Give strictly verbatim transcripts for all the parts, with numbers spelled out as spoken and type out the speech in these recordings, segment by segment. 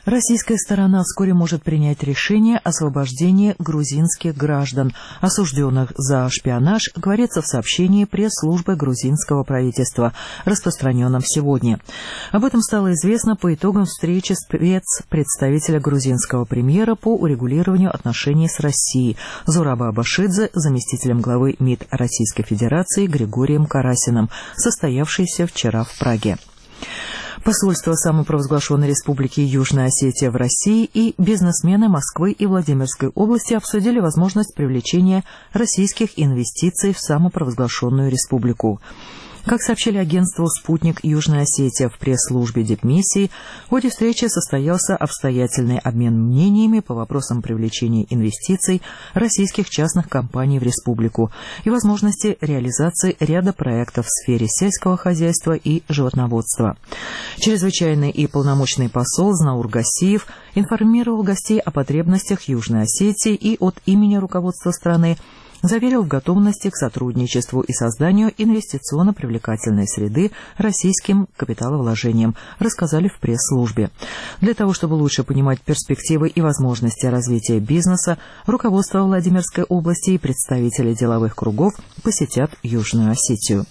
Российская сторона вскоре может принять решение о освобождении грузинских граждан, осужденных за шпионаж, говорится в сообщении пресс-службы грузинского правительства, распространенном сегодня. Об этом стало известно по итогам встречи спецпредставителя грузинского премьера по урегулированию отношений с Россией Зураба Абашидзе, заместителем главы МИД Российской Федерации Григорием Карасиным, состоявшейся вчера в Праге. Посольство самопровозглашенной республики Южная Осетия в России и бизнесмены Москвы и Владимирской области обсудили возможность привлечения российских инвестиций в самопровозглашенную республику. Как сообщили агентству «Спутник», Южная Осетия в пресс-службе дипмиссии, в ходе встречи состоялся обстоятельный обмен мнениями по вопросам привлечения инвестиций российских частных компаний в республику и возможности реализации ряда проектов в сфере сельского хозяйства и животноводства. Чрезвычайный и полномочный посол Знаур Гасиев информировал гостей о потребностях Южной Осетии и от имени руководства страны заверил в готовности к сотрудничеству и созданию инвестиционно-привлекательной среды российским капиталовложениям, рассказали в пресс-службе. Для того, чтобы лучше понимать перспективы и возможности развития бизнеса, руководство Владимирской области и представители деловых кругов посетят Южную Осетию.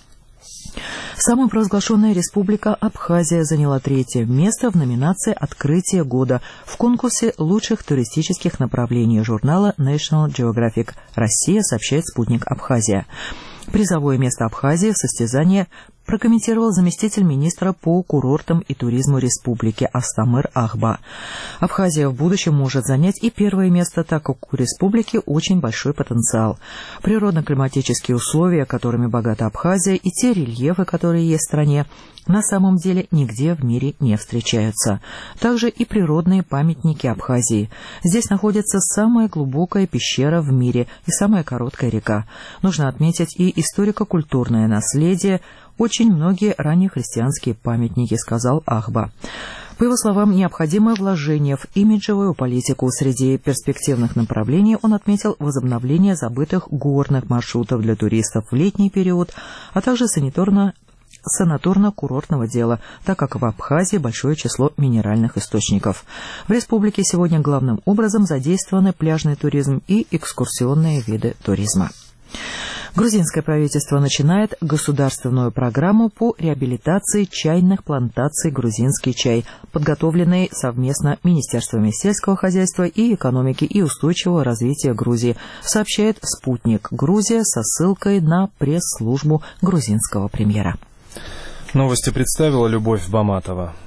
Самопровозглашенная республика Абхазия заняла третье место в номинации «Открытие года» в конкурсе лучших туристических направлений журнала National Geographic «Россия», сообщает «Спутник Абхазия». Призовое место Абхазии в состязании прокомментировал заместитель министра по курортам и туризму республики Астамыр Ахба. Абхазия в будущем может занять и первое место, так как у республики очень большой потенциал. Природно-климатические условия, которыми богата Абхазия, и те рельефы, которые есть в стране, на самом деле нигде в мире не встречаются. Также и природные памятники Абхазии. Здесь находится самая глубокая пещера в мире и самая короткая река. Нужно отметить и историко-культурное наследие, очень многие ранние христианские памятники, сказал Ахба. По его словам, необходимое вложение в имиджевую политику. Среди перспективных направлений он отметил возобновление забытых горных маршрутов для туристов в летний период, а также санаторно санаторно-курортного дела, так как в Абхазии большое число минеральных источников. В республике сегодня главным образом задействованы пляжный туризм и экскурсионные виды туризма. Грузинское правительство начинает государственную программу по реабилитации чайных плантаций «Грузинский чай», подготовленной совместно Министерствами сельского хозяйства и экономики и устойчивого развития Грузии, сообщает «Спутник Грузия» со ссылкой на пресс-службу грузинского премьера. Новости представила Любовь Баматова.